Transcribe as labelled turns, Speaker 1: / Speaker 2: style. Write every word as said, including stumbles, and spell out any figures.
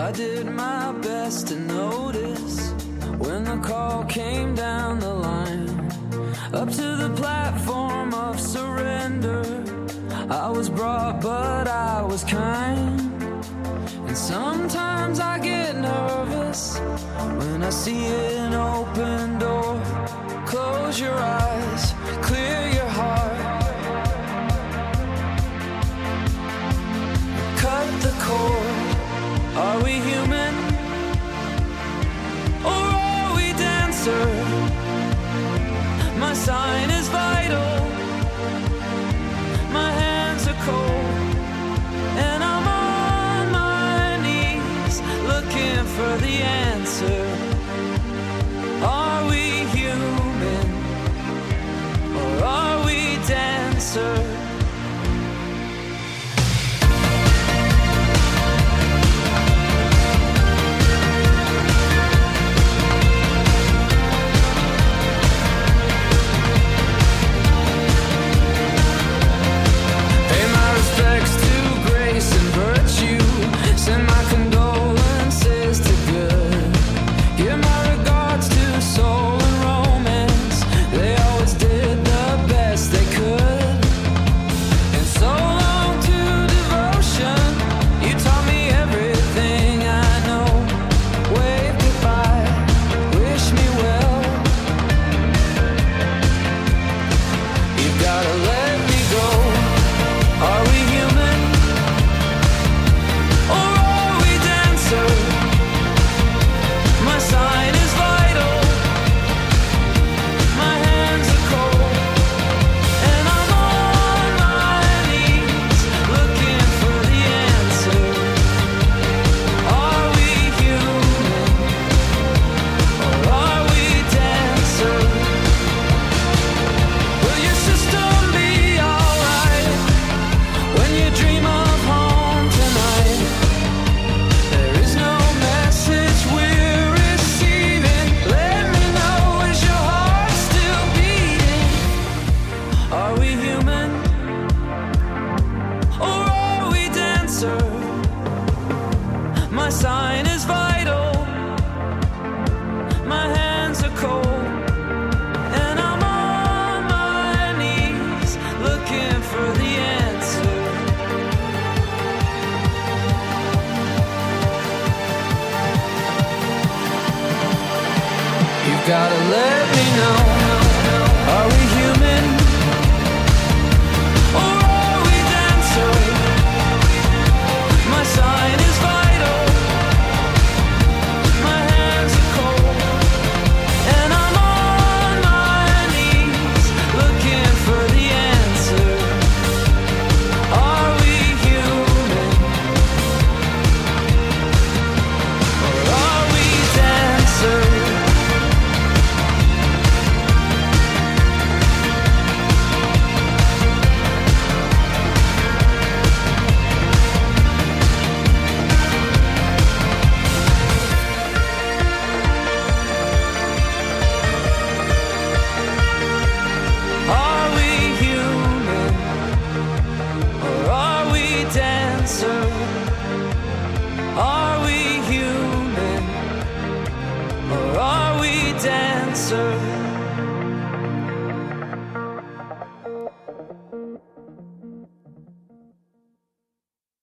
Speaker 1: I did my best to notice when the call came down the line, up to the platform of surrender. I was brought, but I was kind. And sometimes I get nervous when I see an open door. Close your eyes, clear your heart, cut the cord. Are we human, or are we dancer? My sign is vital, my hands are cold, and I'm on my knees looking for the answer. Are we human, or are we dancer? Send my condolences to good. Give my regards to soul and romance. They always did the best they could. And so long to devotion. You taught me everything I know. Wave goodbye, wish me well. You gotta let me go. Are we human? My sign is vital, my hands are cold, and I'm on my knees looking for the answer. Are we human, or are we dancer? Will your system be alright when you dream of home tonight? There is no message we're receiving. Let me know, is your heart still beating? Are we human, or are we dancer? My sign is vital, my hands are cold, and I'm on my knees looking for the answer. You gotta let me know.